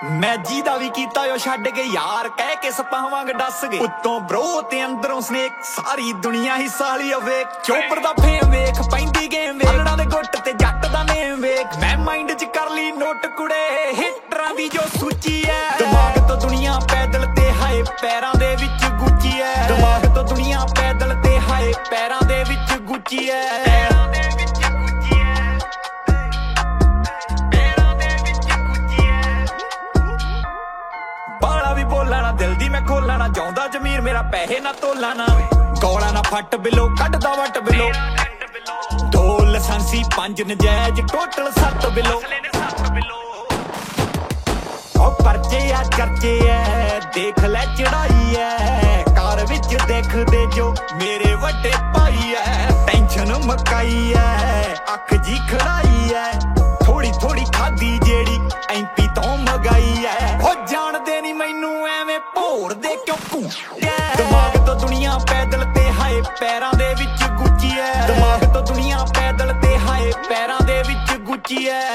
ਮੈਂ ਜਿਹਦਾ ਵੀ ਕੀਤਾ ਉਹ ਛੱਡ ਕੇ ਯਾਰ ਕਹਿ ਕੇ ਸਪਾਂ ਵਾਂਗ ਡੱਸ ਗਏ ਉੱਤੋਂ ਬਰੋ ਤੇ ਅੰਦਰੋਂ ਸਨੇਕ ਸਾਰੀ ਦੁਨੀਆ ਹੀ ਸਾਲੀ ਵੇਖ ਚੋਪਰ ਦਾ ਫੇਮ ਵੇਖ ਪੈਂਦੀ ਗੇਮ ਵੇਖ ਅਲੜਾਂ ਦੇ ਗੁੱਟ ਤੇ ਜੱਟ ਦਾ ਨੇਮ ਵੇਖ ਮੈਂ ਮਾਈਂਡ 'ਚ ਕਰ ਲਈ ਨੋਟ ਕੁੜੇ ਹਿੱਟਰਾਂ ਦੀ ਜੋ ਸੂਚੀ ਐ ਦਿਮਾਗ ਤੋਂ ਦੁਨੀਆ ਪੈਦਲ ਤੇ ਹਾਏ ਪੈਰਾਂ ਦੇ ਵਿੱਚ ਗੁੱਚੀ ਐ ਦਿਮਾਗ ਤੋਂ ਦੁਨੀਆ ਪੈਦਲ ਤੇ ਹਾਏ ਪੈਰਾਂ ਦੇ ਵਿੱਚ ਗੁੱਚੀ ਐ ਬੋਲਣਾ ਦਿਲ ਦੀ ਮੈਂ ਖੋਲਣਾ ਚਾਹੁੰਦਾ ਜ਼ਮੀਰ ਮੇਰਾ ਪੈਸੇ ਨਾ ਤੋਲਣਾ ਗੋਲਾ ਨਾ ਫੱਟ ਬਿਲੋ ਕੱਢਦਾ ਵੱਟ ਬਿਲੋ 2 ਲਾਇਸੈਂਸੀ 5 ਨਜਾਇਜ਼ ਟੋਟਲ 7 ਬਿਲੋ ਉਹ ਪਰਚੇ ਆ ਚਰਚੇ ਐ ਦੇਖ ਲੈ ਚੜਾਈ ਐ ਕਾਰ ਵਿੱਚ ਦੇਖਦੇ ਜੋ ਮੇਰੇ ਵੱਡੇ ਭਾਈ ਐ ਟੈਨਸ਼ਨ ਮਕਾਈ ਐ ਅੱਖ ਜੀ ਖੜਾਈ ਐ ਥੋੜੀ ਥੋੜੀ ਖਾਦੀ ਜਿਹੜੀ ਐਮਪੀ ਤੋਂ ਮਗਾਈ ਐ ਹੋ ਜਾਣਦੇ ਨਹੀਂ ਮੈਨੂੰ ਐਵੇਂ ਭੋਰ ਦੇ ਕਿਉਂ ਘੂਟਿਆ ਦਿਮਾਗ ਤੋਂ ਦੁਨੀਆ ਪੈਦਲ ਤੇ ਹਾਏ ਪੈਰਾਂ ਦੇ ਵਿੱਚ ਗੁੱਚੀ ਐ ਦਿਮਾਗ ਤੋਂ ਦੁਨੀਆ ਪੈਦਲ ਤੇ ਹਾਏ ਪੈਰਾਂ ਦੇ ਵਿੱਚ ਗੁੱਚੀ ਐ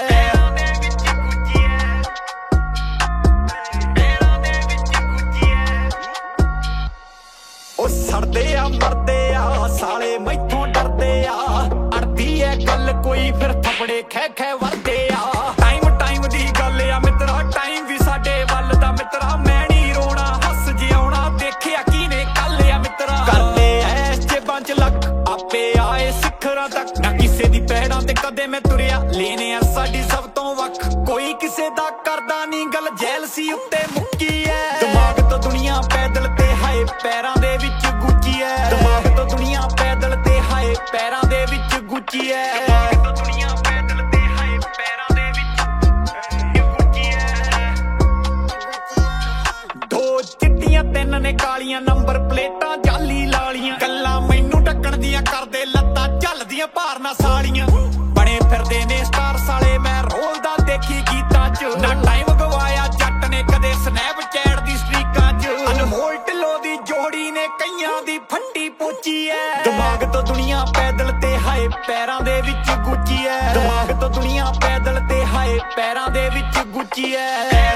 ਉਹ ਸੜਦੇ ਆ ਮਰਦੇ ਆ ਸਾਲੇ ਮੈਥੋਂ ਡਰਦੇ ਆ ਅੜਦੀ ਐ ਗੱਲ ਕੋਈ ਫਿਰ ਥੱਪੜੇ ਖੈ ਖੈ ਵਰਦੇ ਆ ਟਾਈਮ ਦੀ ਗੱਲ ਆ ਮਿੱਤਰਾ ਟਾਈਮ ਵੀ ਸਾਡੇ ਵੱਲ ਦਾ ਮਿੱਤਰਾ ਮੈਂ ਨਹੀਂ ਰੋਣਾ ਹੱਸ ਜਿਉਣਾ ਦੇਖਿਆ ਕਿਨੇ ਕੱਲ ਆ ਮਿੱਤਰਾ ਕਰਦੇ ਐ ਜੇਬਾਂ 'ਚ ਲੱਕ ਆਪੇ ਆਏ ਸਿਖਰਾਂ ਤੱਕ ਨਾ ਕਿਸੇ ਦੀ ਪੈੜਾਂ ਤੇ ਕਦੇ ਮੈਂ ਤੁਰਿਆ ਲੈਨੇ ਆ ਸਾਡੀ ਸਭ ਤੋਂ ਵੱਖ ਕੋਈ ਕਿਸੇ ਦਾ ਕਰਦਾ ਨਹੀਂ ਗੱਲ ਜੈਲਸੀ ਉੱਤੇ ਮੁੱਕੀ ਐ ਦਿਮਾਗ ਤੋਂ ਦੁਨੀਆ ਪੈਦਲ ਤੇ ਹਾਏ ਪੈਰਾਂ ਦੇ ਵਿੱਚ ਗੁੱਚੀ ਐ ਦਿਮਾਗ ਤੋਂ ਦੁਨੀਆ ਪੈਦਲ ਤੇ ਹਾਏ ਪੈਰਾਂ ਦੇ ਵਿੱਚ ਗੁੱਚੀ ਐ ਦਿਮਾਗ ਤੋਂ ਦੁਨੀਆ ਪੈਦਲ ਤੇ ਹਾਏ ਪੈਰਾਂ ਦੇ ਵਿੱਚ ਗੁੱਚੀ ਐ 2 ਚਿੱਟੀਆਂ 3 ਨੇ ਕਾਲੀਆਂ ਨੰਬਰ ਪਲੇਟਾਂ ਜਾਲੀ ਲਾਲੀਆਂ ਗੱਲਾਂ ਮੈਨੂੰ ਢੱਕਣ ਦੀਆਂ ਕਰਦੇ ਲੱਤਾਂ ਝੱਲਦੀਆਂ ਭਾਰਨਾ ਸਾਲੀਆਂ ਬਣੇ ਫਿਰਦੇ ਨੇ ਸਟਾਰ ਸਾਲੇ ਮੈਂ ਰੋਲਦਾ ਦੇਖੀ ਗੀਤਾਂ 'ਚ ਨਾ ਟਾਈਮ ਗਵਾਇਆ ਜੱਟ ਨੇ ਕਦੇ ਸਨੈਪਚੈਟ ਦੀ ਸਟ੍ਰੀਕਾਂ 'ਚ ਅਨਮੋਲ ਢਿੱਲੋਂ ਦੀ ਜੋੜੀ ਨੇ ਕਈਆਂ ਦੀ ਫੱਟੀ ਪੋਚੀ ਐ ਦਿਮਾਗ ਤੋਂ ਦੁਨੀਆ ਪੈਦਲ ਤੇ ਹਾਏ ਪੈਰਾਂ ਦੇ ਵਿੱਚ ਗੁੱਚੀ ਐ ਦਿਮਾਗ ਤੋਂ ਦੁਨੀਆ ਪੈਦਲ ਤੇ ਹਾਏ ਪੈਰਾਂ ਦੇ ਵਿੱਚ ਗੁੱਚੀ ਐ